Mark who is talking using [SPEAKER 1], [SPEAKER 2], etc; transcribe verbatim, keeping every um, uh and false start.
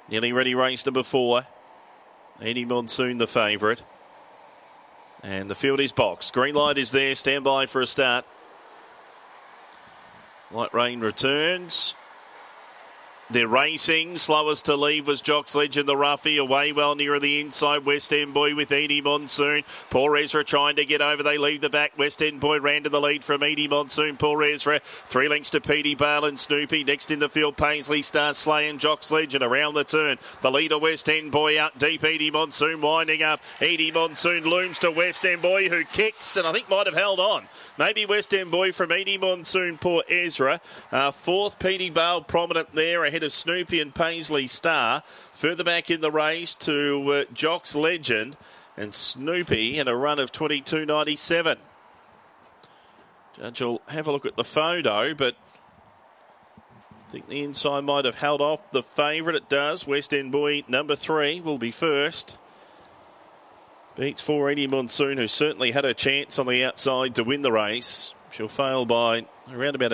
[SPEAKER 1] Nearly ready race number four. eighty Monsoon the favourite. And the field is boxed. Green light is there. Stand by for a start. Light rain returns. They're racing. Slowest to leave was Jock's Legend, the roughie. Away well nearer the inside. West End Boy with Edie Monsoon. Poor Ezra trying to get over. They leave the back. West End Boy ran to the lead from Edie Monsoon. Poor Ezra. Three lengths to Petey Bale and Snoopy. Next in the field, Paisley Star, Slay and Jock's Legend around the turn. The leader, West End Boy, out deep. Edie Monsoon winding up. Edie Monsoon looms to West End Boy, who kicks and I think might have held on. Maybe West End Boy from Edie Monsoon. Poor Ezra. Uh, fourth, Petey Bale prominent there ahead of Snoopy and Paisley Star. Further back in the race to uh, Jock's Legend and Snoopy in a run of twenty-two ninety-seven. Judge will have a look at the photo, but I think the inside might have held off the favourite. It does. West End Boy, number three, will be first. Beats four Edie Monsoon, who certainly had a chance on the outside to win the race. She'll fail by around about a